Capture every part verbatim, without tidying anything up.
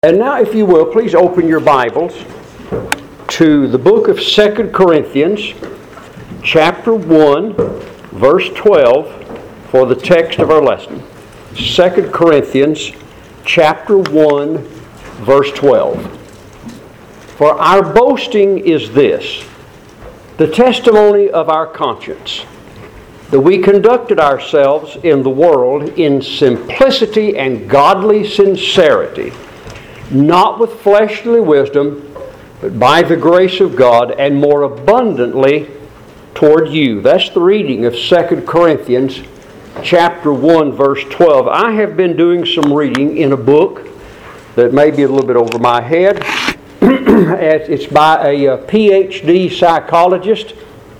And now, if you will, please open your Bibles to the book of Second Corinthians, chapter one, verse twelve, for the text of our lesson. Second Corinthians, chapter one, verse twelve. For our boasting is this, the testimony of our conscience, that we conducted ourselves in the world in simplicity and godly sincerity, not with fleshly wisdom, but by the grace of God, and more abundantly toward you. That's the reading of Second Corinthians chapter one, verse twelve. I have been doing some reading in a book that may be a little bit over my head. It's by a P H D psychologist.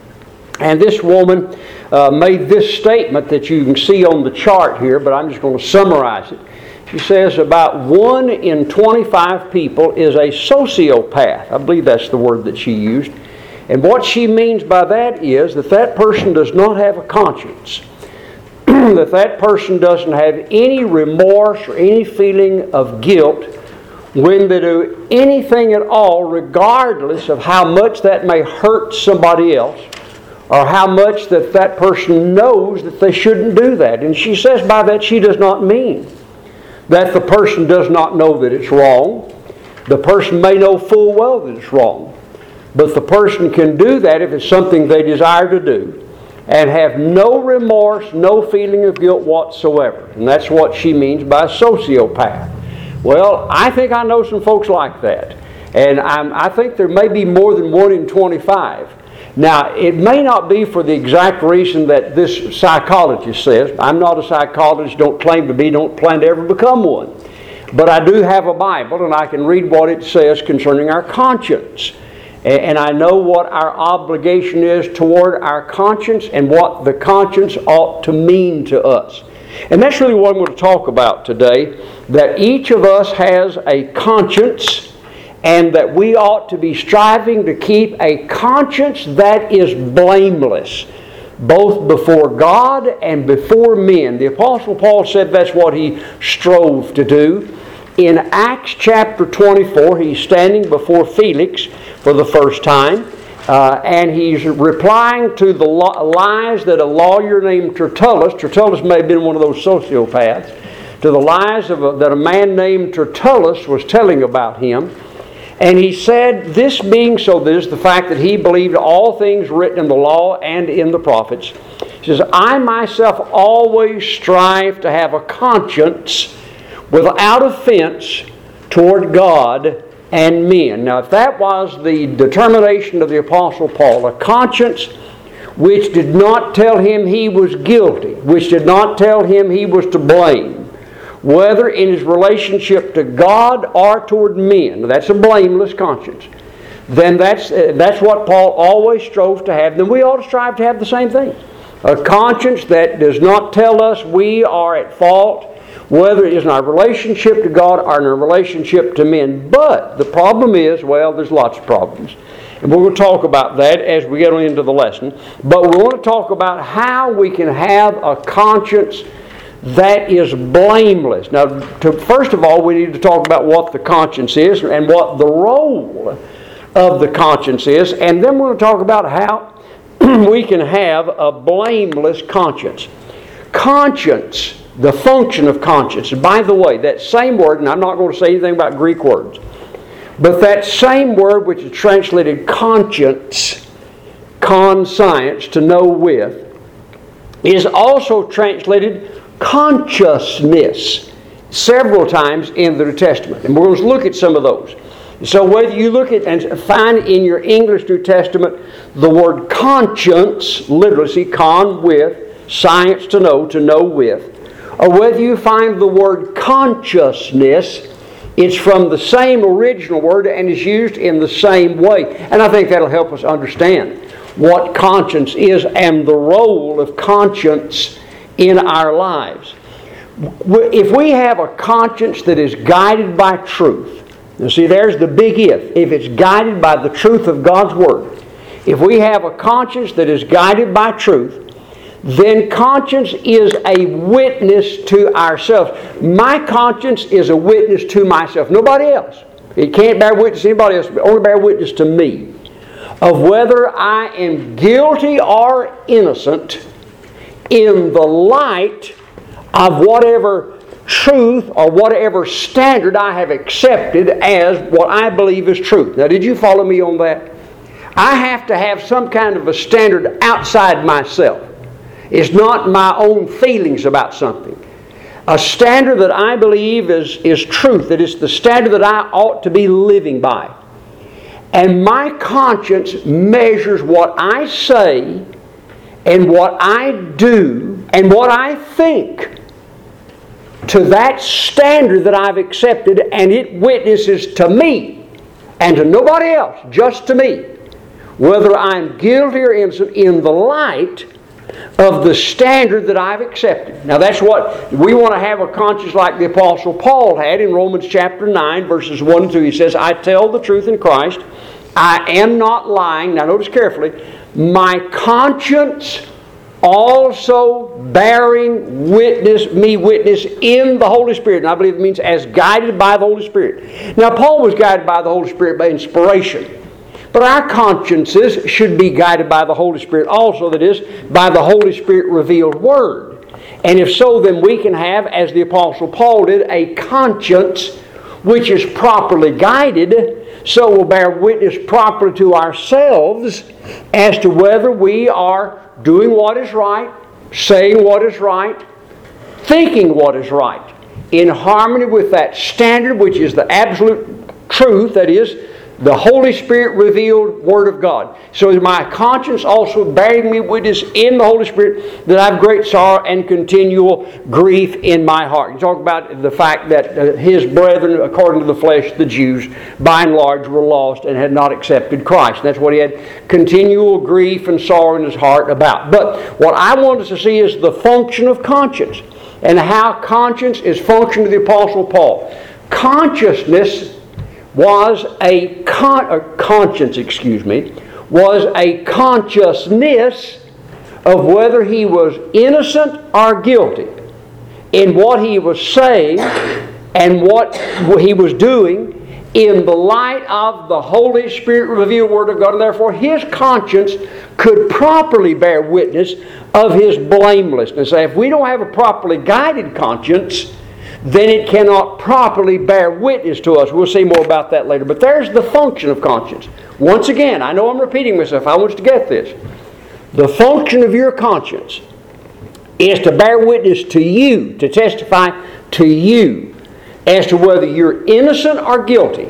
And this woman uh, made this statement that you can see on the chart here, but I'm just going to summarize it. She says about one in twenty-five people is a sociopath. I believe that's the word that she used. And what she means by that is that that person does not have a conscience. That that person doesn't have any remorse or any feeling of guilt when they do anything at all, regardless of how much that may hurt somebody else, or how much that that person knows that they shouldn't do that. And she says by that she does not mean that the person does not know that it's wrong. The person may know full well that it's wrong. But the person can do that if it's something they desire to do, and have no remorse, no feeling of guilt whatsoever. And that's what she means by sociopath. Well, I think I know some folks like that. And I'm, I think there may be more than one in twenty-five. Now, it may not be for the exact reason that this psychologist says. I'm not a psychologist, don't claim to be, don't plan to ever become one. But I do have a Bible, and I can read what it says concerning our conscience. And I know what our obligation is toward our conscience and what the conscience ought to mean to us. And that's really what I'm going to talk about today, that each of us has a conscience, and that we ought to be striving to keep a conscience that is blameless, both before God and before men. The Apostle Paul said that's what he strove to do. In Acts chapter twenty-four, he's standing before Felix for the first time, uh, and he's replying to the lies that a lawyer named Tertullus, Tertullus may have been one of those sociopaths, to the lies of a, that a man named Tertullus was telling about him. And he said, this being so, this is the fact that he believed all things written in the law and in the prophets. He says, I myself always strive to have a conscience without offense toward God and men. Now, if that was the determination of the Apostle Paul, a conscience which did not tell him he was guilty, which did not tell him he was to blame, whether in his relationship to God or toward men, that's a blameless conscience, then that's, uh, that's what Paul always strove to have. Then we ought to strive to have the same thing. A conscience that does not tell us we are at fault, whether it is in our relationship to God or in our relationship to men. But the problem is, well, there's lots of problems. And we're going to talk about that as we get on into the lesson. But we want to talk about how we can have a conscience that is blameless. Now, to, first of all, we need to talk about what the conscience is and what the role of the conscience is. And then we're going to talk about how we can have a blameless conscience. Conscience, the function of conscience. And by the way, that same word, and I'm not going to say anything about Greek words, but that same word which is translated conscience, conscience, to know with, is also translated consciousness several times in the New Testament. And we're going to look at some of those. So whether you look at and find in your English New Testament the word conscience, literally, see, con with, science to know, to know with, or whether you find the word consciousness, it's from the same original word and is used in the same way. And I think that'll help us understand what conscience is and the role of conscience in our lives. If we have a conscience that is guided by truth, you see, there's the big if. If it's guided by the truth of God's Word, if we have a conscience that is guided by truth, then conscience is a witness to ourselves. My conscience is a witness to myself, nobody else. It can't bear witness to anybody else, but only bear witness to me, of whether I am guilty or innocent in the light of whatever truth or whatever standard I have accepted as what I believe is truth. Now, did you follow me on that? I have to have some kind of a standard outside myself. It's not my own feelings about something. A standard that I believe is, is truth, that is the standard that I ought to be living by. And my conscience measures what I say and what I do and what I think to that standard that I've accepted, and it witnesses to me and to nobody else, just to me, whether I'm guilty or innocent in the light of the standard that I've accepted. Now that's what we want to have, a conscience like the Apostle Paul had in Romans chapter nine, verses one and two. He says, I tell the truth in Christ. I am not lying. Now notice carefully. My conscience also bearing witness, me witness in the Holy Spirit. And I believe it means as guided by the Holy Spirit. Now Paul was guided by the Holy Spirit by inspiration. But our consciences should be guided by the Holy Spirit also, that is, by the Holy Spirit revealed Word. And if so, then we can have, as the Apostle Paul did, a conscience which is properly guided, so will bear witness properly to ourselves as to whether we are doing what is right, saying what is right, thinking what is right, in harmony with that standard which is the absolute truth, that is, the Holy Spirit revealed Word of God. So is my conscience also bearing me witness in the Holy Spirit that I have great sorrow and continual grief in my heart. You talk about the fact that uh, his brethren, according to the flesh, the Jews, by and large were lost and had not accepted Christ. And that's what he had continual grief and sorrow in his heart about. But what I want us to see is the function of conscience and how conscience is functioning to the Apostle Paul. Consciousness was a con- or conscience, excuse me, was a consciousness of whether he was innocent or guilty in what he was saying and what he was doing in the light of the Holy Spirit revealed Word of God, and therefore his conscience could properly bear witness of his blamelessness. If we don't have a properly guided conscience, then it cannot properly bear witness to us. We'll see more about that later. But there's the function of conscience. Once again, I know I'm repeating myself. I want you to get this. The function of your conscience is to bear witness to you, to testify to you as to whether you're innocent or guilty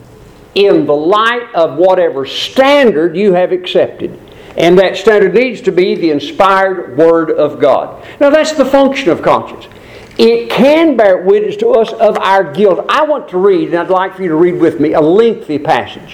in the light of whatever standard you have accepted. And that standard needs to be the inspired Word of God. Now that's the function of conscience. It can bear witness to us of our guilt. I want to read, and I'd like for you to read with me, a lengthy passage.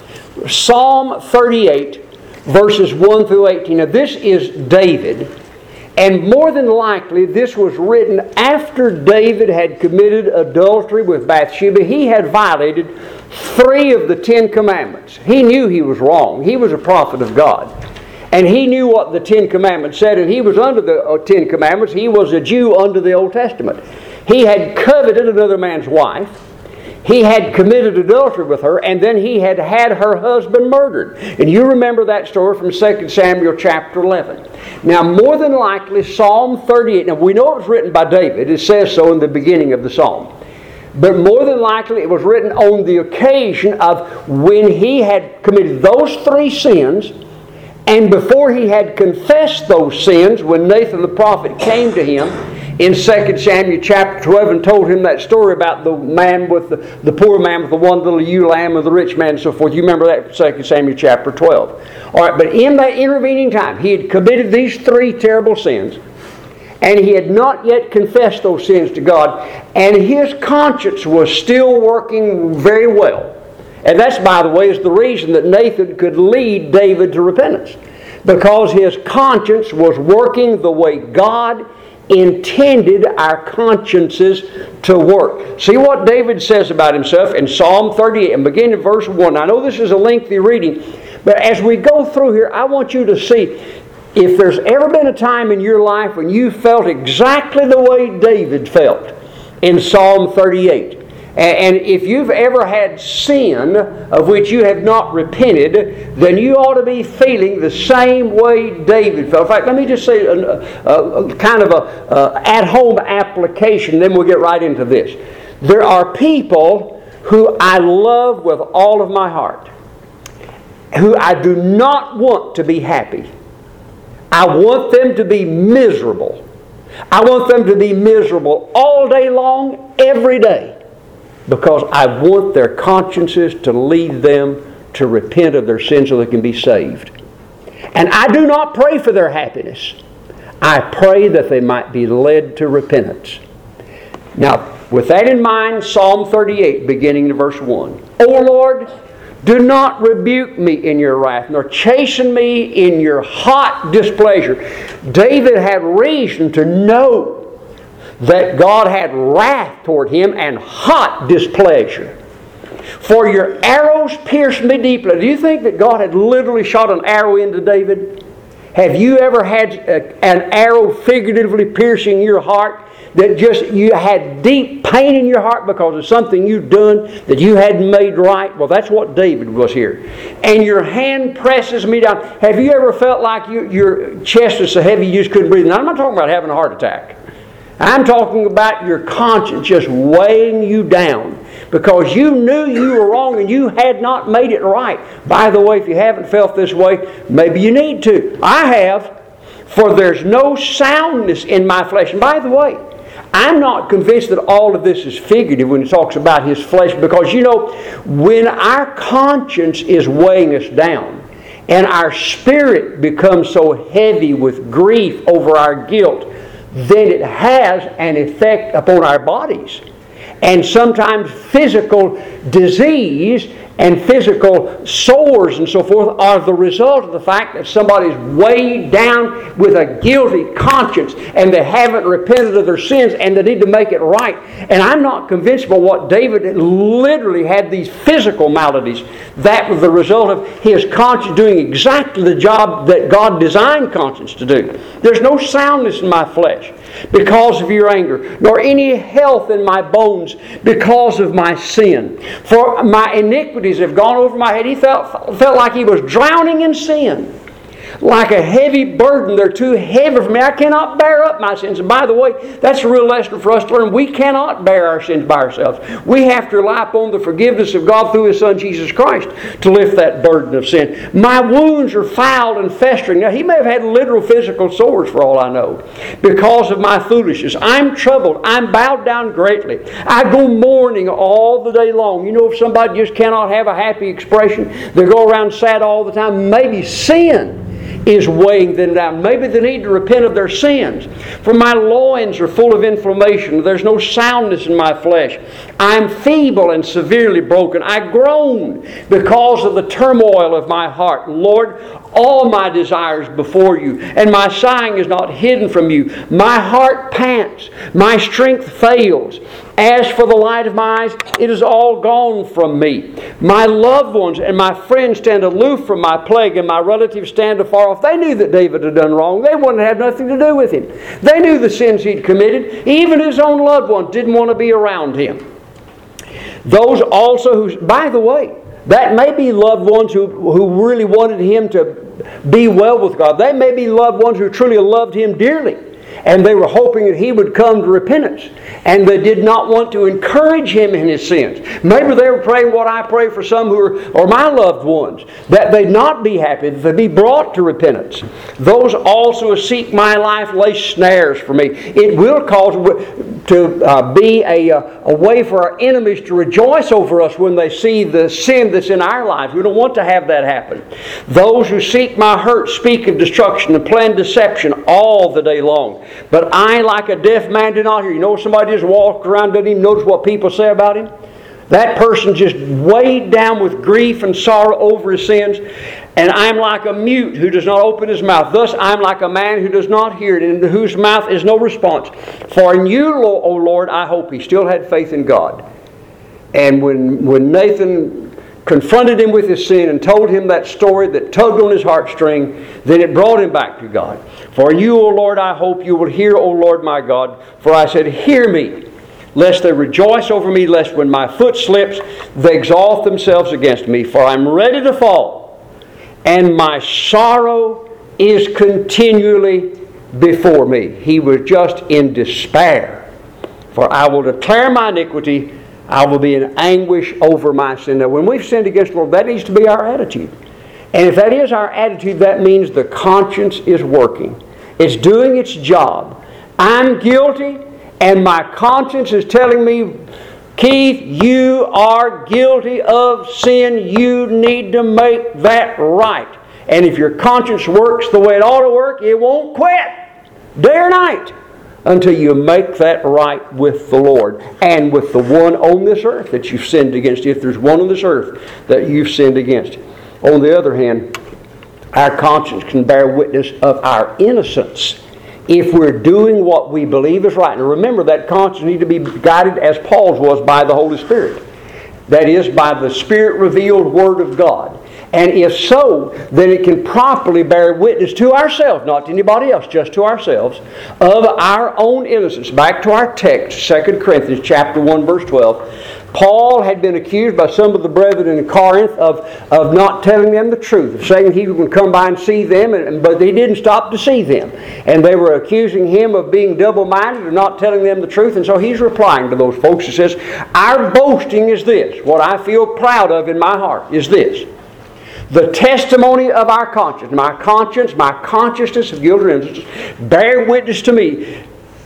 Psalm thirty-eight, verses one through eighteen. Now this is David, and more than likely this was written after David had committed adultery with Bathsheba. He had violated three of the Ten Commandments. He knew he was wrong. He was a prophet of God. And he knew what the Ten Commandments said, and he was under the Ten Commandments. He was a Jew under the Old Testament. He had coveted another man's wife. He had committed adultery with her, and then he had had her husband murdered. And you remember that story from Second Samuel chapter eleven. Now, more than likely, Psalm thirty-eight, now we know it was written by David. It says so in the beginning of the Psalm. But more than likely, it was written on the occasion of when he had committed those three sins. And before he had confessed those sins, when Nathan the prophet came to him in Second Samuel chapter twelve and told him that story about the man with the, the poor man with the one little ewe lamb and the rich man and so forth. You remember that from Second Samuel chapter twelve. All right, but in that intervening time, he had committed these three terrible sins, and he had not yet confessed those sins to God, and his conscience was still working very well. And that's, by the way, is the reason that Nathan could lead David to repentance. Because his conscience was working the way God intended our consciences to work. See what David says about himself in Psalm thirty-eight, and begin in verse one. I know this is a lengthy reading, but as we go through here, I want you to see, if there's ever been a time in your life when you felt exactly the way David felt in Psalm thirty-eight, and if you've ever had sin of which you have not repented, then you ought to be feeling the same way David felt. In fact, let me just say a, a, a kind of a, a at-home application, then we'll get right into this. There are people who I love with all of my heart, who I do not want to be happy. I want them to be miserable. I want them to be miserable all day long, every day. Because I want their consciences to lead them to repent of their sins so they can be saved. And I do not pray for their happiness. I pray that they might be led to repentance. Now, with that in mind, Psalm thirty-eight, beginning in verse one. O Lord, do not rebuke me in your wrath, nor chasten me in your hot displeasure. David had reason to know that God had wrath toward him and hot displeasure. For your arrows pierced me deeply. Do you think that God had literally shot an arrow into David? Have you ever had a, an arrow figuratively piercing your heart, that just you had deep pain in your heart because of something you'd done that you hadn't made right? Well, that's what David was here. And your hand presses me down. Have you ever felt like you, your chest is so heavy you just couldn't breathe? Now, I'm not talking about having a heart attack. I'm talking about your conscience just weighing you down because you knew you were wrong and you had not made it right. By the way, if you haven't felt this way, maybe you need to. I have. For there's no soundness in my flesh. And by the way, I'm not convinced that all of this is figurative when it talks about his flesh, because you know, when our conscience is weighing us down and our spirit becomes so heavy with grief over our guilt, then it has an effect upon our bodies. And sometimes physical disease and physical sores and so forth are the result of the fact that somebody's weighed down with a guilty conscience and they haven't repented of their sins and they need to make it right. And I'm not convinced by what David literally had these physical maladies. That was the result of his conscience doing exactly the job that God designed conscience to do. There's no soundness in my flesh because of your anger, nor any health in my bones because of my sin. For my iniquities have gone over my head. He felt, felt like he was drowning in sin. Like a heavy burden. They're too heavy for me. I cannot bear up my sins. And by the way, that's a real lesson for us to learn. We cannot bear our sins by ourselves. We have to rely upon the forgiveness of God through His Son Jesus Christ to lift that burden of sin. My wounds are foul and festering. Now, he may have had literal physical sores for all I know because of my foolishness. I'm troubled. I'm bowed down greatly. I go mourning all the day long. You know, if somebody just cannot have a happy expression, they go around sad all the time, maybe sin is weighing them down. Maybe they need to repent of their sins. For my loins are full of inflammation. There's no soundness in my flesh. I'm feeble and severely broken. I groan because of the turmoil of my heart. Lord, all my desires before you, and my sighing is not hidden from you. My heart pants. My strength fails. As for the light of my eyes, it is all gone from me. My loved ones and my friends stand aloof from my plague, and my relatives stand afar off. They knew that David had done wrong. They wouldn't have nothing to do with him. They knew the sins he'd committed. Even his own loved ones didn't want to be around him. Those also who, by the way, that may be loved ones who, who really wanted him to be well with God. They may be loved ones who truly loved him dearly. And they were hoping that he would come to repentance. And they did not want to encourage him in his sins. Maybe they were praying what I pray for some who are, or my loved ones, that they not be happy, that they be brought to repentance. Those also who seek my life lay snares for me. It will cause to uh, be a, a way for our enemies to rejoice over us when they see the sin that's in our lives. We don't want to have that happen. Those who seek my hurt speak of destruction and plan deception all the day long. But I, like a deaf man, do not hear. You know, somebody just walks around, doesn't even notice what people say about him. That person just weighed down with grief and sorrow over his sins. And I'm like a mute who does not open his mouth. Thus I'm like a man who does not hear it, and in whose mouth is no response. For in you, O Lord, I hope. He still had faith in God. And when, when Nathan confronted him with his sin and told him that story that tugged on his heartstring, then it brought him back to God. For you, O Lord, I hope you will hear, O Lord my God. For I said, hear me, lest they rejoice over me, lest when my foot slips, they exalt themselves against me. For I'm ready to fall, and my sorrow is continually before me. He was just in despair. For I will declare my iniquity, I will be in anguish over my sin. Now, when we've sinned against the Lord, that needs to be our attitude. And if that is our attitude, that means the conscience is working. It's doing its job. I'm guilty, and my conscience is telling me, Keith, you are guilty of sin. You need to make that right. And if your conscience works the way it ought to work, it won't quit day or night until you make that right with the Lord and with the one on this earth that you've sinned against, if there's one on this earth that you've sinned against. On the other hand, our conscience can bear witness of our innocence if we're doing what we believe is right. Now remember, that conscience needs to be guided as Paul's was by the Holy Spirit. That is, by the Spirit-revealed Word of God. And if so, then it can properly bear witness to ourselves, not to anybody else, just to ourselves, of our own innocence. Back to our text, Second Corinthians chapter one, verse twelve. Paul had been accused by some of the brethren in Corinth of, of not telling them the truth, of saying he would come by and see them, and, but they didn't stop to see them. And they were accusing him of being double-minded and not telling them the truth. And so he's replying to those folks. He says, our boasting is this. What I feel proud of in my heart is this. The testimony of our conscience, my conscience, my consciousness of guilt or innocence, bear witness to me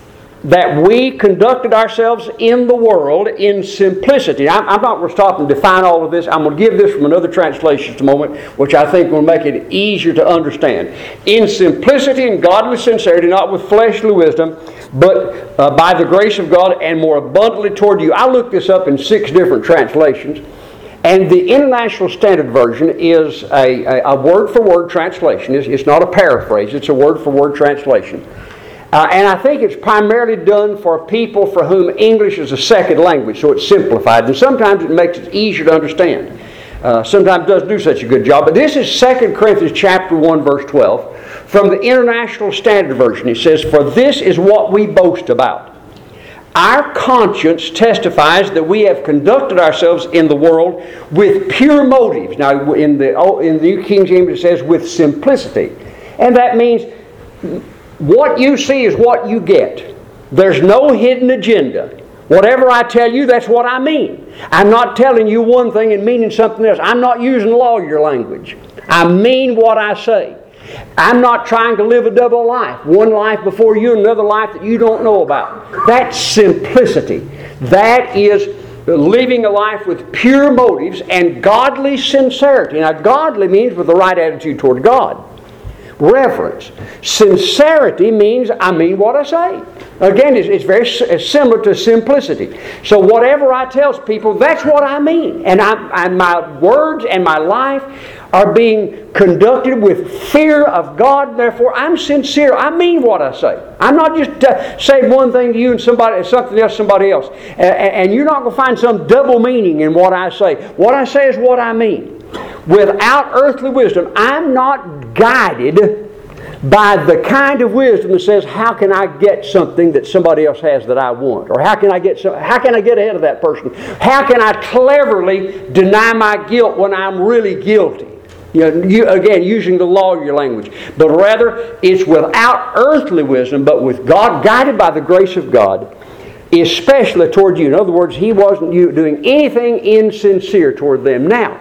that we conducted ourselves in the world in simplicity. I'm, I'm not going to stop and define all of this. I'm going to give this from another translation just a moment, which I think will make it easier to understand. In simplicity and godly sincerity, not with fleshly wisdom, but uh, by the grace of God and more abundantly toward you. I looked this up in six different translations. And the International Standard Version is a, a, a word-for-word translation. It's, it's not a paraphrase. It's a word-for-word translation. Uh, and I think it's primarily done for people for whom English is a second language, so it's simplified. And sometimes it makes it easier to understand. Uh, sometimes it doesn't do such a good job. But this is Second Corinthians chapter one, verse twelve. From the International Standard Version, it says, for this is what we boast about. Our conscience testifies that we have conducted ourselves in the world with pure motives. Now, in the, in the New King James, it says with simplicity. And that means what you see is what you get. There's no hidden agenda. Whatever I tell you, that's what I mean. I'm not telling you one thing and meaning something else. I'm not using lawyer language. I mean what I say. I'm not trying to live a double life. One life before you and another life that you don't know about. That's simplicity. That is living a life with pure motives and godly sincerity. Now, godly means with the right attitude toward God. Reverence. Sincerity means I mean what I say. Again, it's, it's very it's similar to simplicity. So whatever I tell people, that's what I mean. And, I, and my words and my life are being conducted with fear of God. Therefore, I'm sincere. I mean what I say. I'm not just uh, saying one thing to you and somebody something else to somebody else. Uh, and you're not going to find some double meaning in what I say. What I say is what I mean. Without earthly wisdom, I'm not guided by the kind of wisdom that says, how can I get something that somebody else has that I want? Or how can I get some, how can I get ahead of that person? How can I cleverly deny my guilt when I'm really guilty? You know, you, again, using the lawyer language. But rather, it's without earthly wisdom, but with God, guided by the grace of God, especially toward you. In other words, He wasn't doing anything insincere toward them. Now,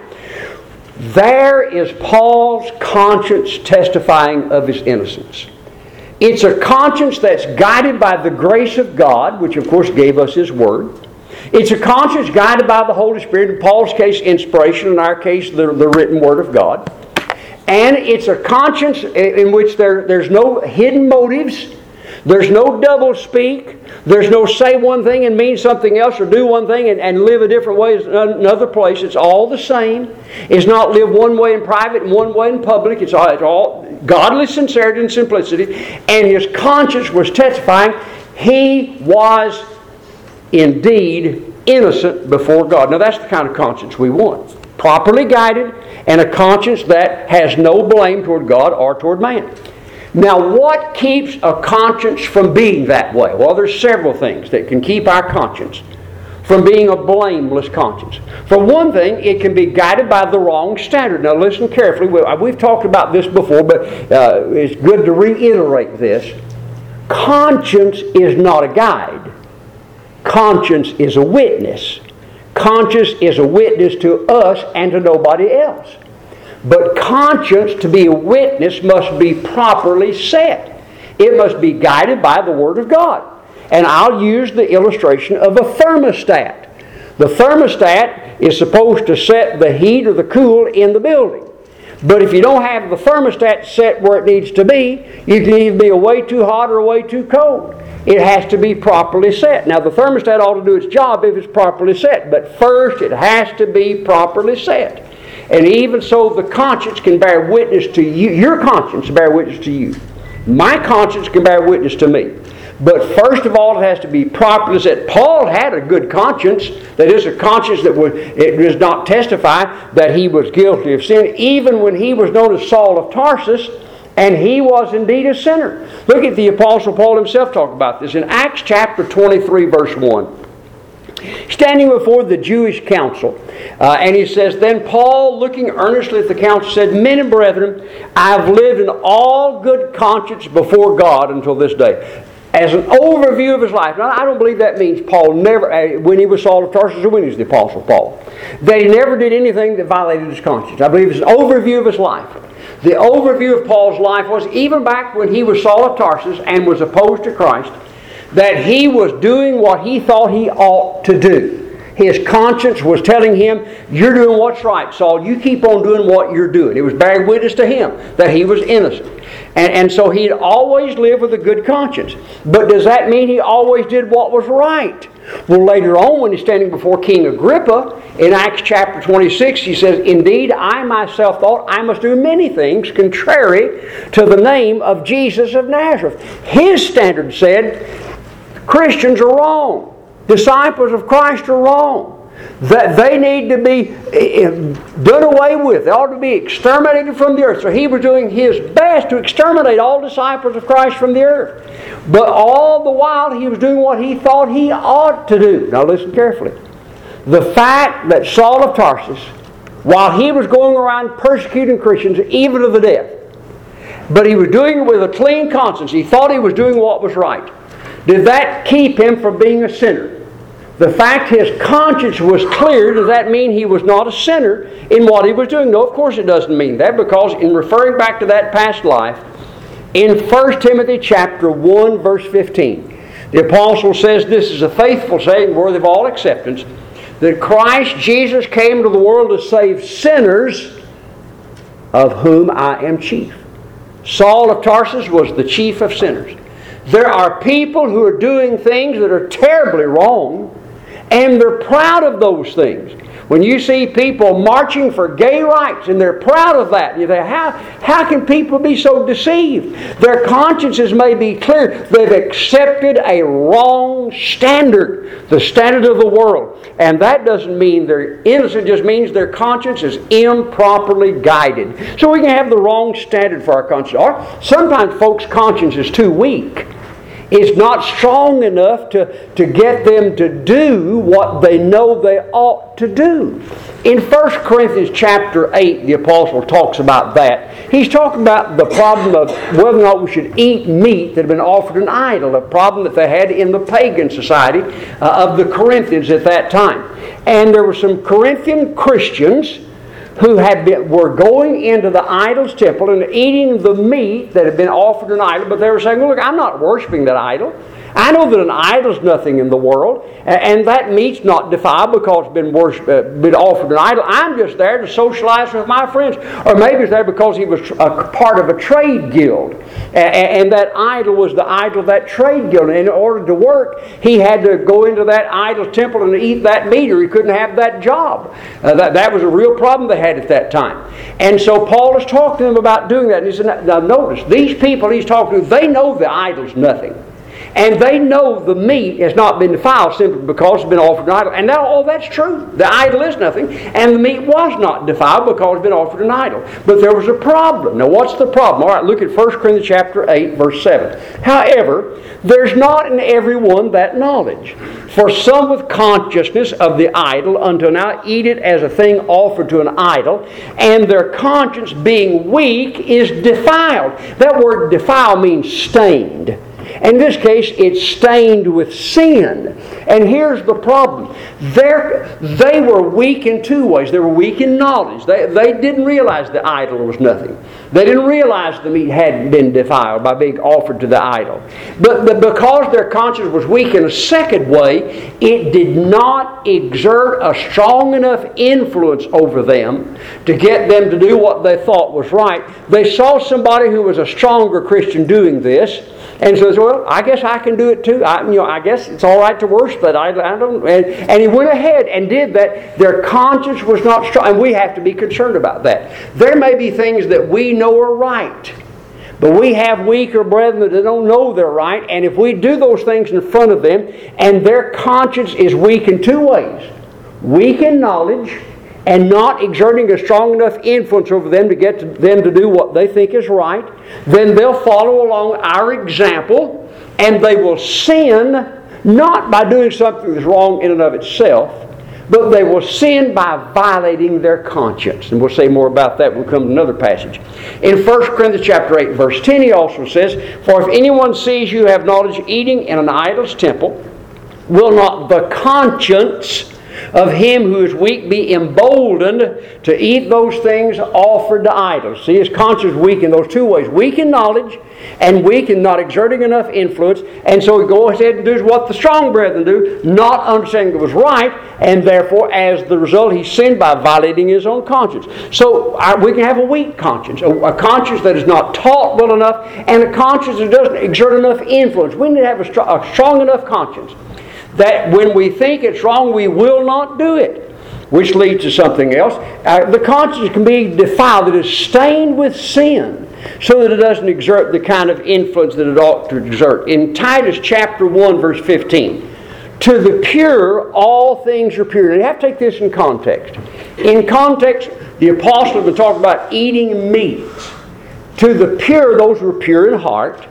there is Paul's conscience testifying of his innocence. It's a conscience that's guided by the grace of God, which of course gave us His Word. It's a conscience guided by the Holy Spirit, in Paul's case, inspiration, in our case, the, the written Word of God. And it's a conscience in which there, there's no hidden motives, there's no double speak, there's no say one thing and mean something else, or do one thing and, and live a different way in another place. It's all the same. It's not live one way in private and one way in public. It's all, it's all godly sincerity and simplicity. And his conscience was testifying he was indeed innocent before God. Now that's the kind of conscience we want. properly guided, and a conscience that has no blame toward God or toward man. Now, what keeps a conscience from being that way? Well, there's several things that can keep our conscience from being a blameless conscience. For one thing, it can be guided by the wrong standard. Now, listen carefully. We've talked about this before, but uh, it's good to reiterate this. Conscience is not a guide. Conscience is a witness. Conscience is a witness to us and to nobody else. But conscience, to be a witness, must be properly set. It must be guided by the Word of God. And I'll use the illustration of a thermostat. The thermostat is supposed to set the heat or the cool in the building. But if you don't have the thermostat set where it needs to be, you can either be way too hot or way too cold. It has to be properly set. Now, the thermostat ought to do its job if it's properly set. But first, it has to be properly set. And even so, the conscience can bear witness to you. Your conscience can bear witness to you. My conscience can bear witness to me. But first of all, it has to be properly set. Paul had a good conscience. That is, a conscience that would, it does not testify that he was guilty of sin, even when he was known as Saul of Tarsus, and he was indeed a sinner. Look at the Apostle Paul himself talk about this in Acts chapter twenty-three, verse one. Standing before the Jewish council, uh, and he says, Then Paul, looking earnestly at the council, said, Men and brethren, I have lived in all good conscience before God until this day. As an overview of his life. Now, I don't believe that means Paul never, when he was Saul of Tarsus or when he was the Apostle Paul, that he never did anything that violated his conscience. I believe it's an overview of his life. The overview of Paul's life was, even back when he was Saul of Tarsus and was opposed to Christ, that he was doing what he thought he ought to do. His conscience was telling him, you're doing what's right, Saul. You keep on doing what you're doing. It was bearing witness to him that he was innocent. And, and so he'd always lived with a good conscience. But does that mean he always did what was right? Well, later on, when he's standing before King Agrippa, in Acts chapter twenty-six, he says, Indeed, I myself thought I must do many things contrary to the name of Jesus of Nazareth. His standard said, Christians are wrong. Disciples of Christ are wrong. That they need to be done away with. They ought to be exterminated from the earth. So he was doing his best to exterminate all disciples of Christ from the earth. But all the while he was doing what he thought he ought to do. Now listen carefully. The fact that Saul of Tarsus, while he was going around persecuting Christians even to the death, but he was doing it with a clean conscience. He thought he was doing what was right. Did that keep him from being a sinner? The fact his conscience was clear, does that mean he was not a sinner in what he was doing? No, of course it doesn't mean that, because in referring back to that past life, in First Timothy chapter one, verse fifteen, the apostle says, This is a faithful saying, worthy of all acceptance, that Christ Jesus came to the world to save sinners, of whom I am chief. Saul of Tarsus was the chief of sinners. There are people who are doing things that are terribly wrong, and they're proud of those things. When you see people marching for gay rights and they're proud of that, you say, how, how can people be so deceived? Their consciences may be clear. They've accepted a wrong standard, the standard of the world. And that doesn't mean they're innocent, it just means their conscience is improperly guided. So we can have the wrong standard for our conscience. Or sometimes folks' conscience is too weak. It's not strong enough to, to get them to do what they know they ought to do. In First Corinthians chapter eight, the apostle talks about that. He's talking about the problem of whether or not we should eat meat that had been offered an idol, a problem that they had in the pagan society uh, of the Corinthians at that time. And there were some Corinthian Christians who had been, were going into the idol's temple and eating the meat that had been offered an idol, but they were saying, look, I'm not worshiping that idol. I know that an idol's nothing in the world, and that meat's not defiled because it's been, worship, uh, been offered an idol. I'm just there to socialize with my friends. Or maybe it's there because he was a part of a trade guild, and, and that idol was the idol of that trade guild. And in order to work, he had to go into that idol's temple and eat that meat, or he couldn't have that job. Uh, that, that was a real problem they had at that time. And so Paul is talking to them about doing that. And he said, now notice, these people he's talking to, they know the idol's nothing. And they know the meat has not been defiled simply because it's been offered to an idol. And now, oh, that's true. The idol is nothing. And the meat was not defiled because it's been offered to an idol. But there was a problem. Now, what's the problem? All right, look at First Corinthians chapter eight, verse seven. However, there's not in every one that knowledge. For some with consciousness of the idol until now eat it as a thing offered to an idol, and their conscience being weak is defiled. That word defile means stained. In this case, it's stained with sin. And here's the problem. They're, they were weak in two ways. They were weak in knowledge. They, they didn't realize the idol was nothing. They didn't realize the meat hadn't been defiled by being offered to the idol. But, but because their conscience was weak in a second way, it did not exert a strong enough influence over them to get them to do what they thought was right. They saw somebody who was a stronger Christian doing this, and says, well, I guess I can do it too. I, you know, I guess it's all right to worship, but I, I don't. And, and he went ahead and did that. Their conscience was not strong, and we have to be concerned about that. There may be things that we know are right, but we have weaker brethren that don't know they're right, and if we do those things in front of them, and their conscience is weak in two ways. Weak in knowledge, and not exerting a strong enough influence over them to get to them to do what they think is right, then they'll follow along our example, and they will sin not by doing something that's wrong in and of itself, but they will sin by violating their conscience. And we'll say more about that when we come to another passage. In First Corinthians chapter eight, verse ten, he also says, for if anyone sees you have knowledge eating in an idol's temple, will not the conscience of him who is weak be emboldened to eat those things offered to idols? See, his conscience is weak in those two ways. Weak in knowledge and weak in not exerting enough influence. And so he goes ahead and does what the strong brethren do, not understanding it was right, and therefore as the result he sinned by violating his own conscience. So uh, we can have a weak conscience, a, a conscience that is not taught well enough, and a conscience that doesn't exert enough influence. We need to have a, str- a strong enough conscience that when we think it's wrong, we will not do it, which leads to something else. Uh, the conscience can be defiled, it is stained with sin, so that it doesn't exert the kind of influence that it ought to exert. In Titus chapter one, verse fifteen, to the pure, all things are pure. And you have to take this in context. In context, the apostle has been talking about eating meat. To the pure, those who are pure in heart,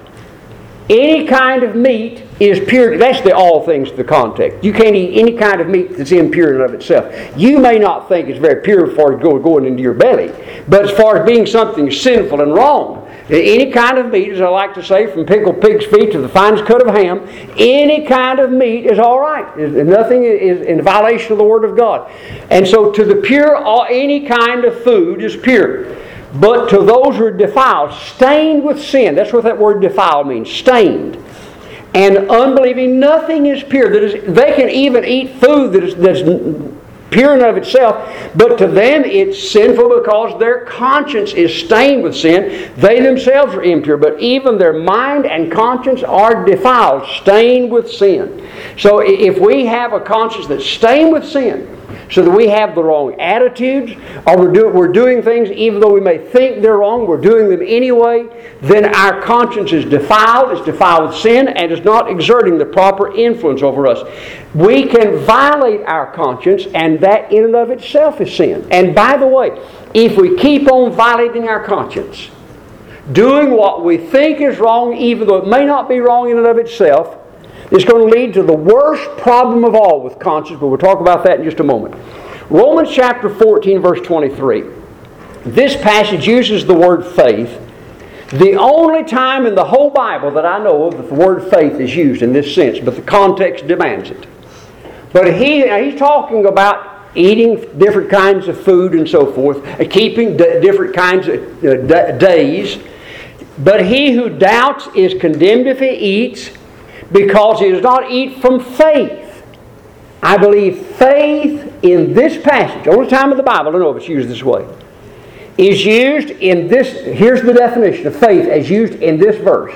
any kind of meat is pure. That's the all things to the context. You can't eat any kind of meat that's impure in and of itself. You may not think it's very pure as far as going into your belly, but as far as being something sinful and wrong, any kind of meat, as I like to say, from pickled pig's feet to the finest cut of ham, any kind of meat is all right. Nothing is in violation of the Word of God. And so to the pure, any kind of food is pure. But to those who are defiled, stained with sin, that's what that word defiled means, stained, and unbelieving, nothing is pure. That is, they can even eat food that is that's pure in and of itself, but to them it's sinful because their conscience is stained with sin. They themselves are impure, but even their mind and conscience are defiled, stained with sin. So if we have a conscience that's stained with sin, so that we have the wrong attitudes, or we're, do, we're doing things even though we may think they're wrong, we're doing them anyway, then our conscience is defiled, it's defiled with sin, and is not exerting the proper influence over us. We can violate our conscience, and that in and of itself is sin. And by the way, if we keep on violating our conscience, doing what we think is wrong, even though it may not be wrong in and of itself, it's going to lead to the worst problem of all with conscience, but we'll talk about that in just a moment. Romans chapter fourteen, verse twenty-three. This passage uses the word faith. The only time in the whole Bible that I know of that the word faith is used in this sense, but the context demands it. But he, he's talking about eating different kinds of food and so forth, keeping d- different kinds of uh, d- days. But he who doubts is condemned if he eats, because he does not eat from faith. I believe faith in this passage, only time in the Bible, I don't know if it's used this way, is used in this, here's the definition of faith as used in this verse.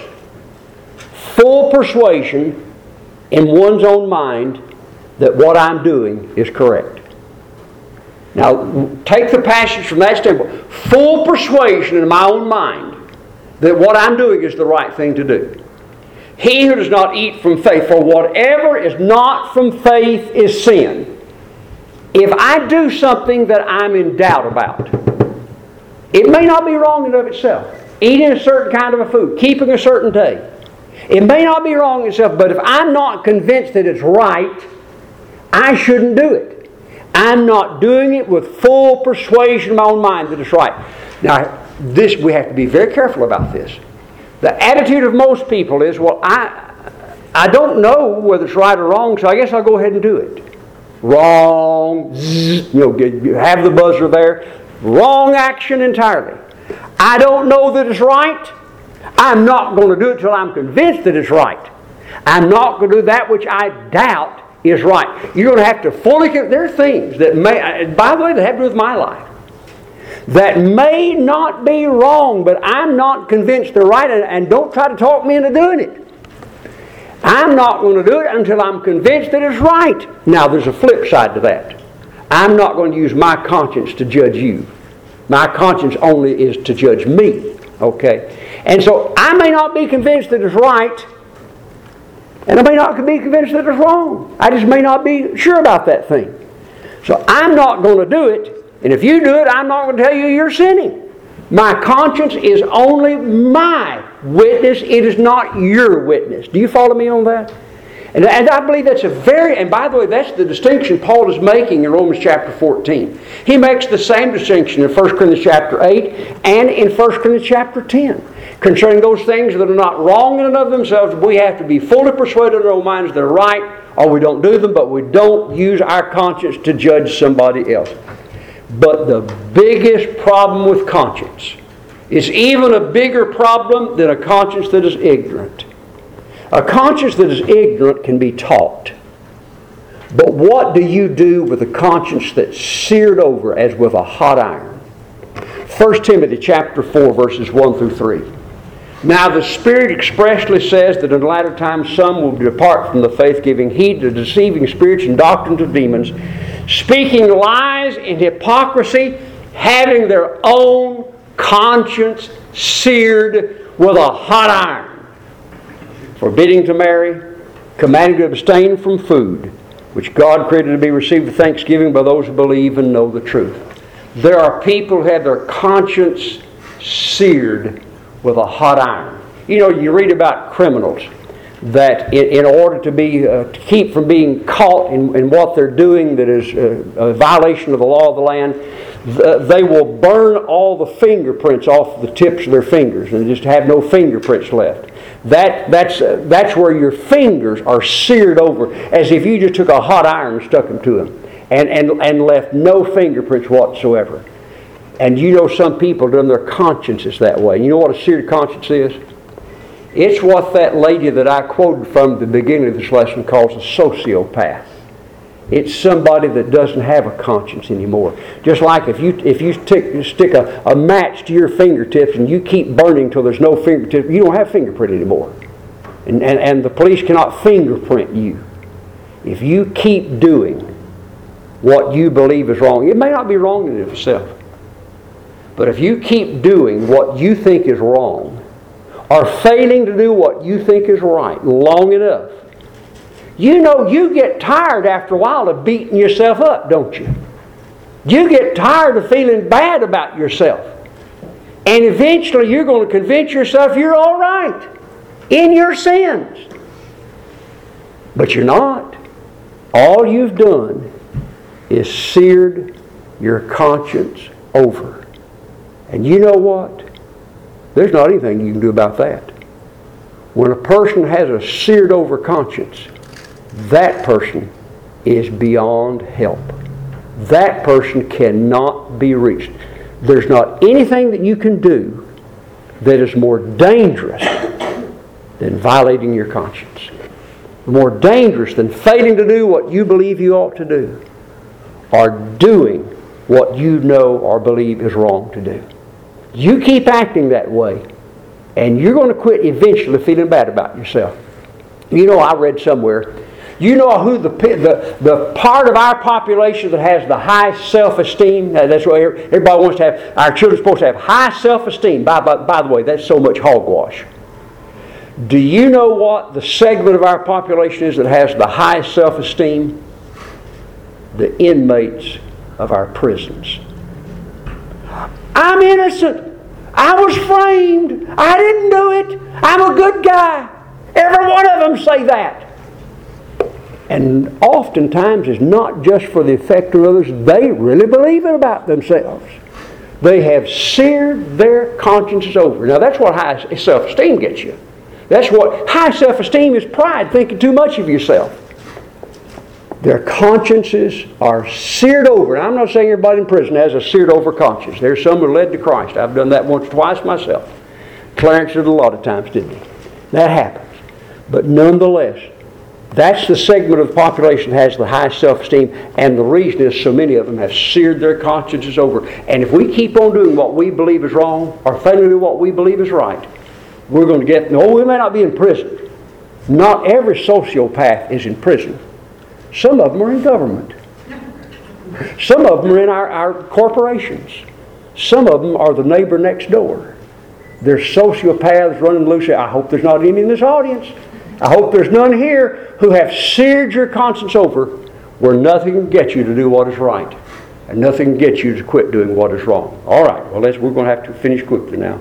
Full persuasion in one's own mind that what I'm doing is correct. Now, take the passage from that standpoint. Full persuasion in my own mind that what I'm doing is the right thing to do. He who does not eat from faith, for whatever is not from faith is sin. If I do something that I'm in doubt about, it may not be wrong in and of itself. Eating a certain kind of a food, keeping a certain day. It may not be wrong in itself, but if I'm not convinced that it's right, I shouldn't do it. I'm not doing it with full persuasion in my own mind that it's right. Now, this we have to be very careful about this. The attitude of most people is, well, I I don't know whether it's right or wrong, so I guess I'll go ahead and do it. Wrong. Zzz, you know, you have the buzzer there. Wrong action entirely. I don't know that it's right. I'm not going to do it till I'm convinced that it's right. I'm not going to do that which I doubt is right. You're going to have to fully... There are things that may... By the way, that have to do with my life. That may not be wrong, but I'm not convinced they're right, and don't try to talk me into doing it. I'm not going to do it until I'm convinced that it's right. Now, there's a flip side to that. I'm not going to use my conscience to judge you. My conscience only is to judge me. Okay? And so, I may not be convinced that it's right, and I may not be convinced that it's wrong. I just may not be sure about that thing. So, I'm not going to do it. And if you do it, I'm not going to tell you you're sinning. My conscience is only my witness. It is not your witness. Do you follow me on that? And, and I believe that's a very... And by the way, that's the distinction Paul is making in Romans chapter fourteen. He makes the same distinction in First Corinthians chapter eight and in First Corinthians chapter ten. Concerning those things that are not wrong in and of themselves, we have to be fully persuaded in our own minds they're right, or we don't do them, but we don't use our conscience to judge somebody else. But the biggest problem with conscience is even a bigger problem than a conscience that is ignorant. A conscience that is ignorant can be taught. But what do you do with a conscience that's seared over as with a hot iron? First Timothy chapter four, verses one through three. Now the Spirit expressly says that in the latter times some will depart from the faith, giving heed to deceiving spirits and doctrines of demons, speaking lies and hypocrisy, having their own conscience seared with a hot iron, forbidding to marry, commanding to abstain from food, which God created to be received with thanksgiving by those who believe and know the truth. There are people who have their conscience seared with a hot iron. You know, you read about criminals that in, in order to be uh, to keep from being caught in, in what they're doing that is uh, a violation of the law of the land, th- they will burn all the fingerprints off the tips of their fingers and just have no fingerprints left. That that's uh, that's where your fingers are seared over, as if you just took a hot iron and stuck them to them, and and and left no fingerprints whatsoever. And you know, some people, their conscience is that way. You know what a seared conscience is? It's what that lady that I quoted from the beginning of this lesson calls a sociopath. It's somebody that doesn't have a conscience anymore. Just like if you if you stick, stick a, a match to your fingertips and you keep burning till there's no fingertips, you don't have fingerprint anymore. And, and, and the police cannot fingerprint you. If you keep doing what you believe is wrong, it may not be wrong in itself, but if you keep doing what you think is wrong, or failing to do what you think is right long enough, you know you get tired after a while of beating yourself up, don't you? You get tired of feeling bad about yourself. And eventually you're going to convince yourself you're all right in your sins. But you're not. All you've done is seared your conscience over. And you know what? There's not anything you can do about that. When a person has a seared over conscience, that person is beyond help. That person cannot be reached. There's not anything that you can do that is more dangerous than violating your conscience. More dangerous than failing to do what you believe you ought to do, or doing what you know or believe is wrong to do. You keep acting that way, and you're going to quit eventually feeling bad about yourself. You know, I read somewhere, you know who the the, the part of our population that has the highest self-esteem? That's what everybody wants to have. Our children are supposed to have high self-esteem. By, by, by the way, that's so much hogwash. Do you know what the segment of our population is that has the highest self-esteem? The inmates of our prisons. I'm innocent. I was framed. I didn't do it. I'm a good guy. Every one of them say that. And oftentimes it's not just for the effect of others. They really believe it about themselves. They have seared their consciences over. Now that's what high self-esteem gets you. That's what high self-esteem is: pride, thinking too much of yourself. Their consciences are seared over. And I'm not saying everybody in prison has a seared over conscience. There's some who are led to Christ. I've done that once or twice myself. Clarence did a lot of times, didn't he? That happens. But nonetheless, that's the segment of the population that has the highest self-esteem, and the reason is so many of them have seared their consciences over. And if we keep on doing what we believe is wrong, or failing to do what we believe is right, we're going to get, no, we may not be in prison. Not every sociopath is in prison. Some of them are in government. Some of them are in our, our corporations. Some of them are the neighbor next door. There's sociopaths running loose. I hope there's not any in this audience. I hope there's none here who have seared your conscience over, where nothing can get you to do what is right, and nothing can get you to quit doing what is wrong. All right, well, let's, we're going to have to finish quickly now.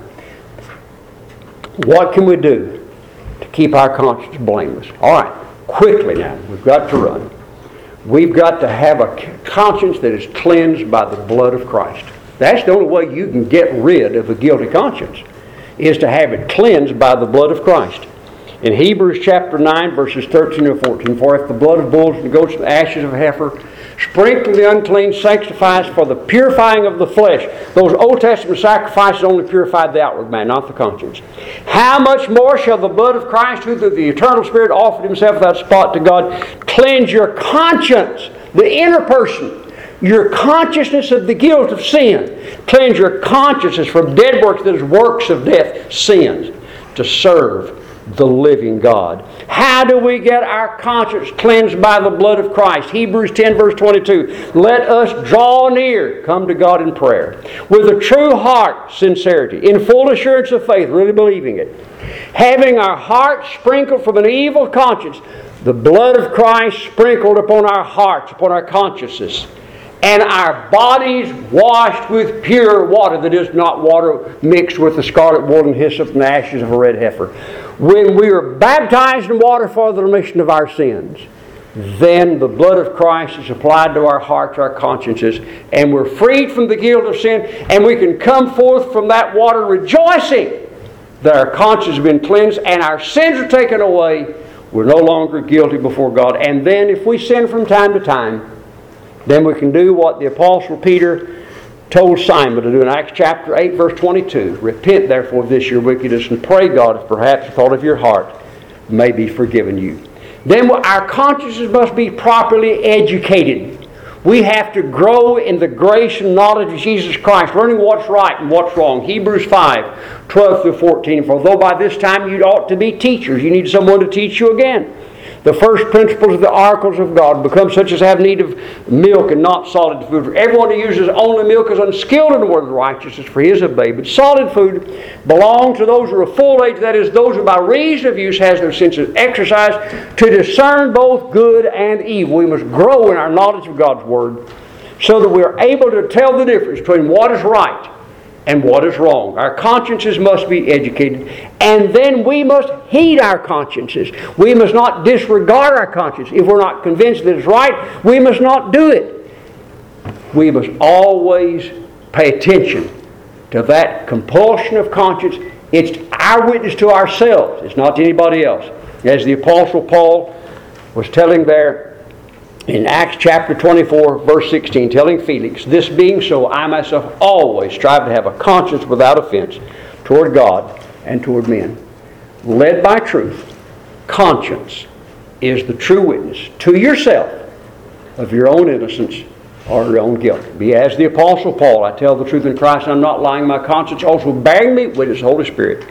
What can we do to keep our conscience blameless? All right, quickly now. We've got to run. We've got to have a conscience that is cleansed by the blood of Christ. That's the only way you can get rid of a guilty conscience, is to have it cleansed by the blood of Christ. In Hebrews chapter nine, verses thirteen and fourteen, for if the blood of bulls and goats and the ashes of a heifer, sprinkling the unclean, sanctifies for the purifying of the flesh. Those Old Testament sacrifices only purified the outward man, not the conscience. How much more shall the blood of Christ, who through the eternal Spirit offered himself without spot to God, cleanse your conscience, the inner person, your consciousness of the guilt of sin. Cleanse your consciences from dead works, that is works of death, sins, to serve the living God. How do we get our conscience cleansed by the blood of Christ? Hebrews ten, verse twenty-two. Let us draw near, come to God in prayer, with a true heart, sincerity, in full assurance of faith, really believing it, having our hearts sprinkled from an evil conscience, the blood of Christ sprinkled upon our hearts, upon our consciences, and our bodies washed with pure water, that is not water mixed with the scarlet wool and hyssop and the ashes of a red heifer. When we are baptized in water for the remission of our sins, then the blood of Christ is applied to our hearts, our consciences, and we're freed from the guilt of sin, and we can come forth from that water rejoicing that our conscience has been cleansed and our sins are taken away. We're no longer guilty before God. And then if we sin from time to time, then we can do what the Apostle Peter told Simon to do in Acts chapter eight, verse twenty-two. Repent therefore of this your wickedness, and pray God if perhaps the thought of your heart may be forgiven you. Then our consciences must be properly educated. We have to grow in the grace and knowledge of Jesus Christ, learning what's right and what's wrong. Hebrews five, twelve through fourteen. For though by this time you ought to be teachers, you need someone to teach you again the first principles of the oracles of God, become such as have need of milk and not solid food. For everyone who uses only milk is unskilled in the word of righteousness, for he is a babe. But solid food belongs to those who are of full age, that is, those who by reason of use has their senses exercised to discern both good and evil. We must grow in our knowledge of God's word, so that we are able to tell the difference between what is right and what is wrong. Our consciences must be educated, and then we must heed our consciences. We must not disregard our conscience. If we're not convinced that it's right, we must not do it. We must always pay attention to that compulsion of conscience. It's our witness to ourselves. It's not to anybody else. As the Apostle Paul was telling there in Acts chapter twenty-four, verse sixteen, telling Felix, this being so, I myself always strive to have a conscience without offense toward God and toward men. Led by truth, conscience is the true witness to yourself of your own innocence or your own guilt. Be as the Apostle Paul, I tell the truth in Christ, I'm not lying, my conscience also bearing me witness, the Holy Spirit.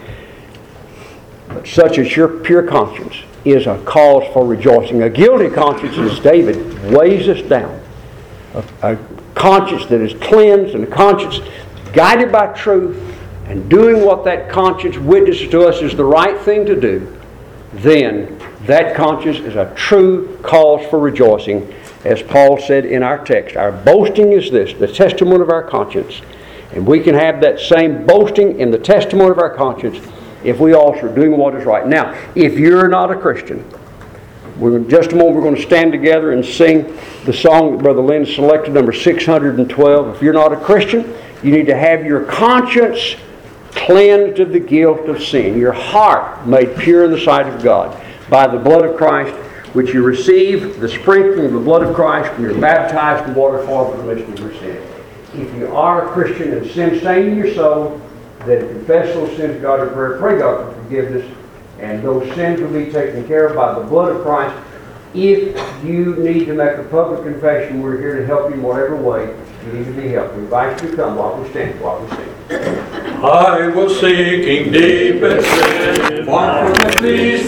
But such as your pure conscience is a cause for rejoicing. A guilty conscience, as David, weighs us down. A, a conscience that is cleansed and a conscience guided by truth and doing what that conscience witnesses to us is the right thing to do, then that conscience is a true cause for rejoicing. As Paul said in our text, our boasting is this, the testimony of our conscience. And we can have that same boasting in the testimony of our conscience if we also are doing what is right. Now, if you're not a Christian, we're, in just a moment we're going to stand together and sing the song that Brother Lynn selected, number six hundred twelve. If you're not a Christian, you need to have your conscience cleansed of the guilt of sin, your heart made pure in the sight of God by the blood of Christ, which you receive the sprinkling of the blood of Christ when you're baptized in water for the remission of your sins. If you are a Christian and sin stained in your soul, then confess those sins to God in prayer, pray God for forgiveness, and those sins will be taken care of by the blood of Christ. If you need to make a public confession, we're here to help you in whatever way you need to be helped. We invite you to come while we stand, while we sing. I was sinking deep in sin, far from the peace